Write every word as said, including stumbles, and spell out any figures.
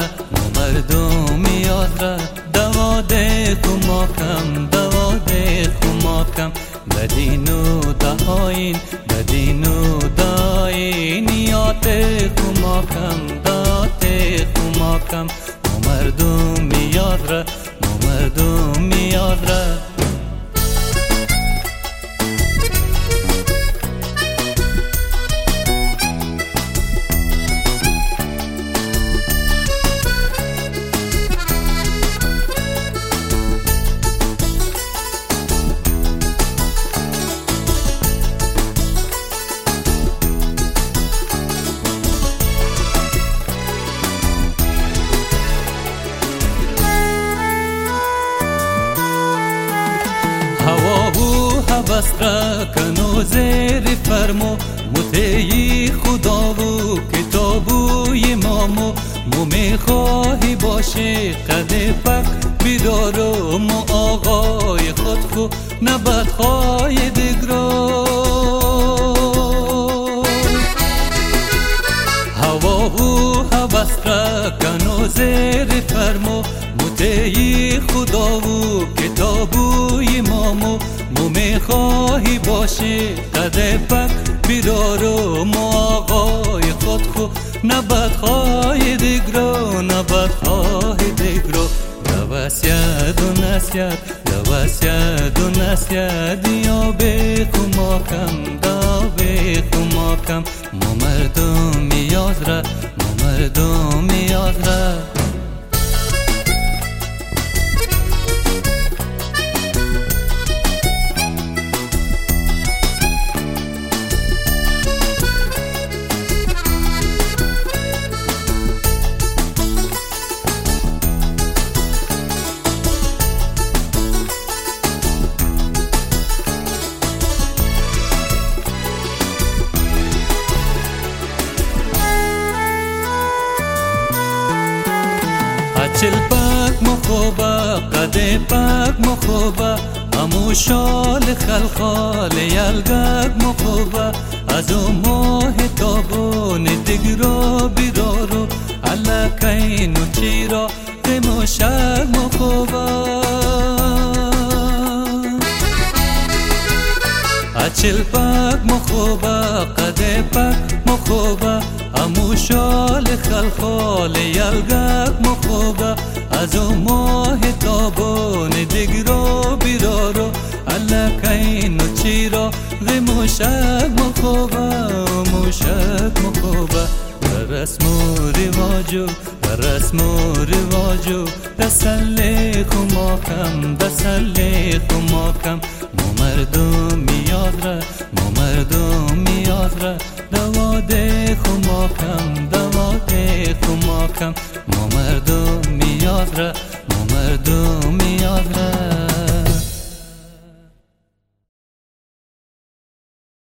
مو مردم میاد را دواده کماکم دواده کماکم بدینو داین بدینو داین یاد کماکم داد کماکم مو مردم میاد را مو مردم میاد را بسرا کنو زیر فرمو متعی خدا و کتابوی مامو مو میخواهی باشه قد پک بیدارو مو آقای خود خو نبدخواه دگرو هوا و هوس را کنو زیر فرمو متعی خدا و کتابوی مامو مو میخواهی باشی قد پک بیدارو مو آقای خود خو نبدخواه دگرو نبدخواه دگرو دوسید و نسید دوسید و نسید یا به کماکم دا به کماکم مو مردم میاد را مو مردم میاد را چل پاک مخوبا قد پاک مخوبا همو شال خلخال یلگک مخوبا از او ماه تابون دگرو بیرارو علکینو چیرا قموشک مخوبا چل پاک مخوبا قد پاک مخوبا همو شال خلخال یلگک مخوبا از او ماه تابون دگرو بیرارو علکینو چیرا غموشک مخوبا موشک مخوبا رسم و رواجو رسم و رواجو دسله کماکم دسله کماکم مو مردم میاد را مو مردم میاد را دواده کماکم دواده کماکم مو مردم میاد را مو مردم